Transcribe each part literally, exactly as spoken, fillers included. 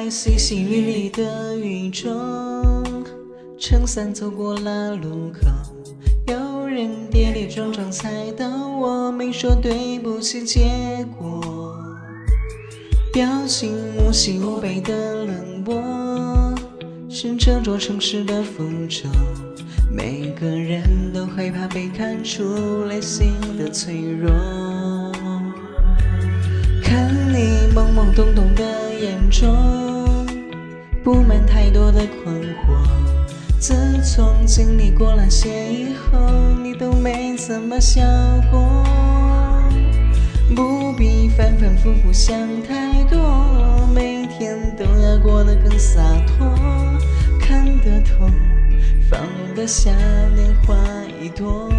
在淅淅沥沥的雨中，撑伞走过了路口，有人跌跌撞撞踩到我，没说对不起，结果表情无喜无悲的冷漠，是这座城市的符咒。每个人都害怕被看出内心的脆弱，看你懵懵懂懂的眼中布满太多的困惑。自从经历过那些以后，你都没怎么笑过，不必反反复复想太多，每天都要过得更洒脱，看得透，放得下，年华一朵。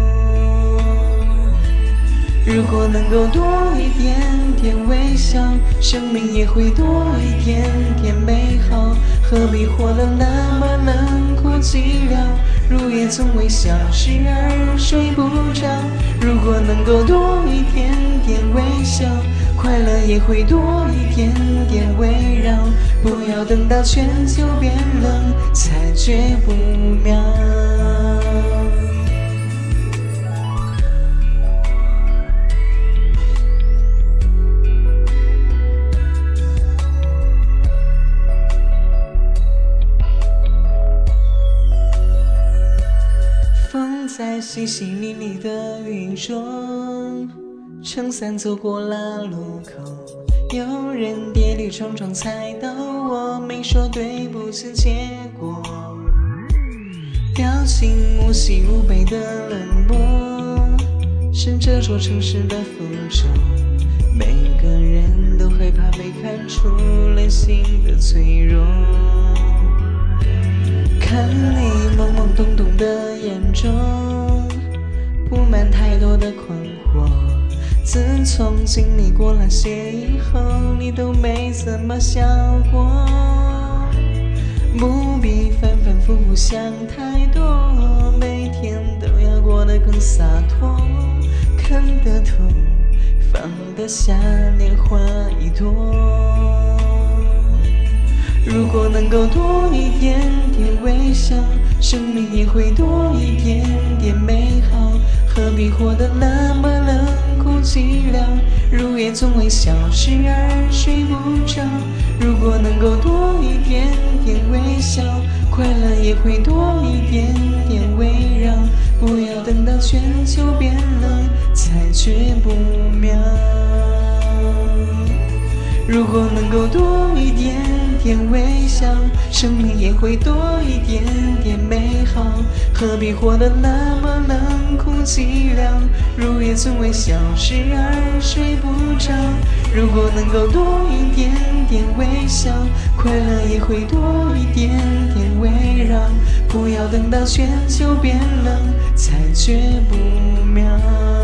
如果能够多一点点微笑，生命也会多一点点美好，何必活得那么冷酷寂寥，入夜总微笑，时而睡不着。如果能够多一点点微笑，快乐也会多一点点围绕，不要等到全球变冷才觉不妙。风在淅淅沥沥的雨中，撑伞走过了路口，有人跌跌撞撞踩到我，没说对不起，结果表情无喜无悲的冷漠，是这座城市的符咒。每个人都害怕被看出内心的脆弱，看你懵懵懂懂的眼中布满太多的困惑。自从经历过那些以后，你都没怎么笑过，不必反反复复想太多，每天都要过得更洒脱，看得透，放得下，年华一朵。如果能够多一点点微笑，生命也会多一点点美好，何必活得那么冷酷寂寥，入夜总微笑，时而睡不着。如果能够多一点点微笑，快乐也会多一点点围绕，不要等到全球变冷才觉不妙。如果能够多一点点微笑，生命也会多一点点美好，何必活得那么冷酷寂寥，入夜总微笑，时而睡不着。如果能够多一点点微笑，快乐也会多一点点围绕，不要等到全球变冷才觉不妙。